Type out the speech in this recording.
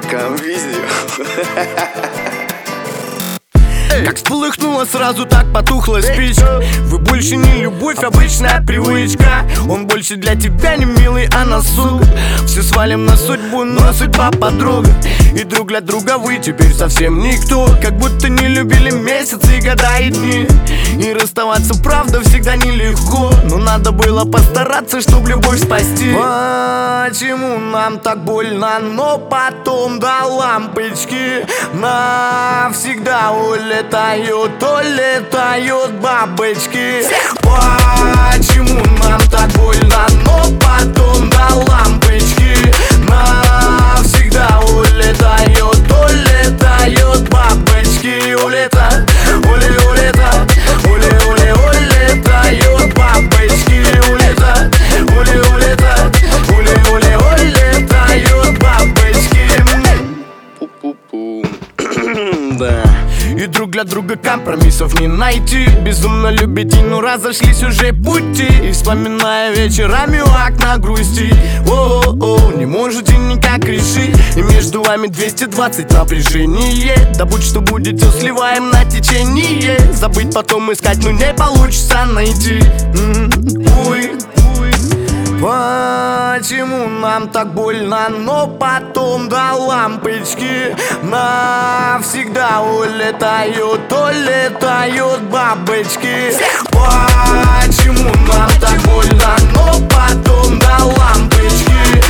Камвизию. Как вспыхнула, сразу так потухла спичка. Вы больше не любовь, обычная привычка. Он больше для тебя не милый, а на сук. Все свалим на судьбу, но судьба подруга. И друг для друга вы теперь совсем никто. Как будто не любили месяцы, года и дни. И расставаться, правда, всегда нелегко. Но надо было постараться, чтоб любовь спасти. Почему нам так больно, но потом до лампочки навсегда улетают, улетают бабочки. Почему нам так больно, но потом до лампочки навсегда улетают, улетают бабочки. Улетают, улетают бабочки. Улетают, улетают бабочки. Пу-пу-пу. Да. И друг для друга компромиссов не найти. Безумно любите, но разошлись уже пути. И вспоминая вечерами у окна грусти. О-о-о, не можете никак решить. И между вами 220 напряжение. Да будь что будет, все сливаем на течение. Забыть потом искать, но не получится найти. Ой. Почему нам так больно, но потом до лампочки навсегда улетают, улетают бабочки. Почему нам так больно, но потом до лампочки